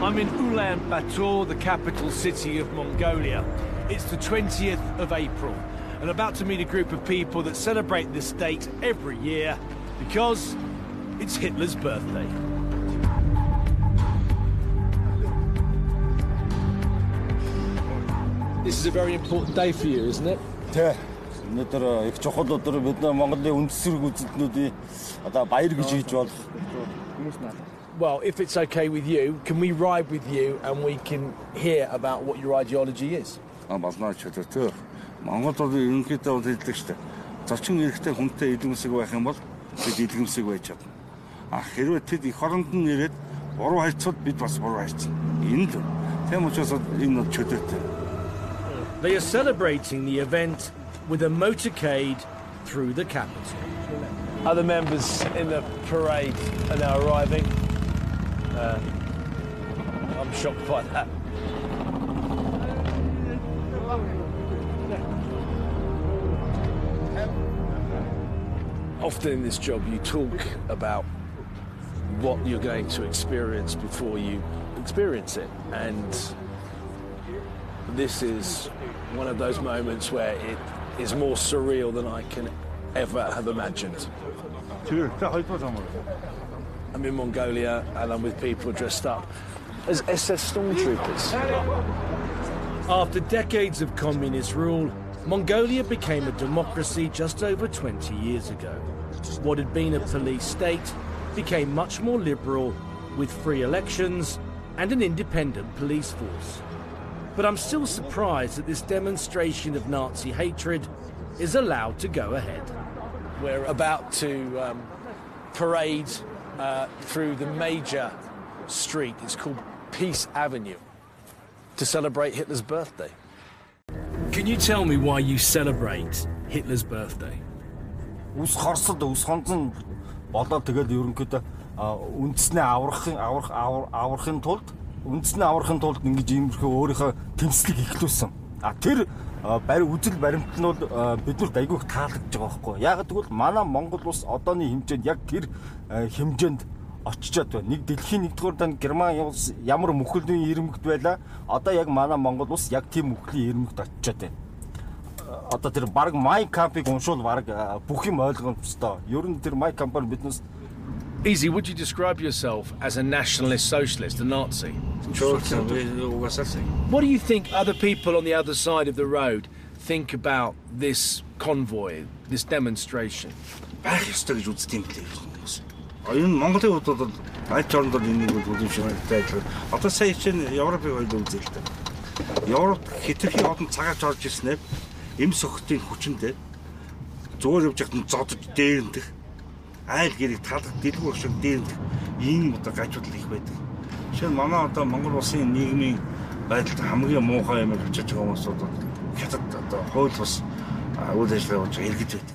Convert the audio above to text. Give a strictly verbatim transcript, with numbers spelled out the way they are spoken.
I'm in Ulaanbaatar, the capital city of Mongolia. It's the twentieth of April, and about to meet a group of people that celebrate this date every year because it's Hitler's birthday. This is a very important day for you, isn't it? Yeah. өнөөдөр их чухал өдөр бид Монголын үндэсрэг үзэлтнүүдийн одоо баяр гэж хийж болох. Well, if it's okay with you, can we ride with you and we can hear about what your ideology is? А болно ч гэдэг. Монгол бол ерөнхийдөө хэлдэг шүү дээ. Зочин эрэхтэй хүнтэй идэмсэг байх юм бол бид идэмсэг байж чадна. А хэрвээ тэд их хоронд нь ирээд буруу хайцвал бид бас буруу хайцна. Энэ л. Тийм учраас энэ чөлөөтэй. They are celebrating the event with a motorcade through the capital. Other members in the parade are now arriving. Uh, I'm shocked by that. Often in this job you talk about what you're going to experience before you experience it, and this is one of those moments where it is more surreal than I can ever have imagined. I'm in Mongolia and I'm with people dressed up as S S stormtroopers. After decades of communist rule, Mongolia became a democracy just over twenty years ago. What had been a police state became much more liberal, with free elections and an independent police force. But I'm still surprised that this demonstration of Nazi hatred is allowed to go ahead. We're about to um, parade uh, through the major street. It's called Peace Avenue to celebrate Hitler's birthday. Can you tell me why you celebrate Hitler's birthday? Ус хорсод ус хонцон болоод тэгээд ерөнхийдөө үндэснээ аврахын аврах аврахын тулд үндэснээ аврахын тулд ингэж иймэрхүү өөрийнхөө тэмцлийг ихлүүлсэн. А тэр барь үзэл баримт нь бол биднэрт айгүйх таалагдж байгаа байхгүй. Яг тэгвэл манай Монгол улс одооны хэмжээнд яг тэр хэмжээнд очичоод байна. Нэг дэлхийн нэгдүгээр дан Герман улс ямар мөхөлийн ирмэгт байлаа. Одоо яг манай Монгол улс яг тийм мөхөлийн ирмэгт очичоод байна. Одоо тэр баг Mein Kampf-ыг уншвал баг бүх юм ойлгох ёстой. Ер нь тэр Mein Kampf-аар биднээс Easy, would you describe yourself as a nationalist socialist, a Nazi? What do you think other people on the other side of the road think about this convoy, this demonstration? Байх ёстой гэж үздэг юм дээ. Энэ Монголын хувьд бол аль ч оронд энийг үзүүлж байна. Одоо сая чинь Европын хувьд үзээ л дээ. Европ хэтэрхий олон цагаач орж ирснээр эм сөхтийн хүчиндээ зүгээр явж байхад нь зодож дээрэмдэх айл гэрийг таалах дэлгүүр шиг дээрэмдэх ийм одоо гажууд их байдаг. Жишээ нь манай одоо Монгол улсын нийгмийн байдалд хамгийн муухай юм очиж байгаа хүмүүс одоо хятад одоо хууль бус үйл ажиллагаа болж иргэд байдаг.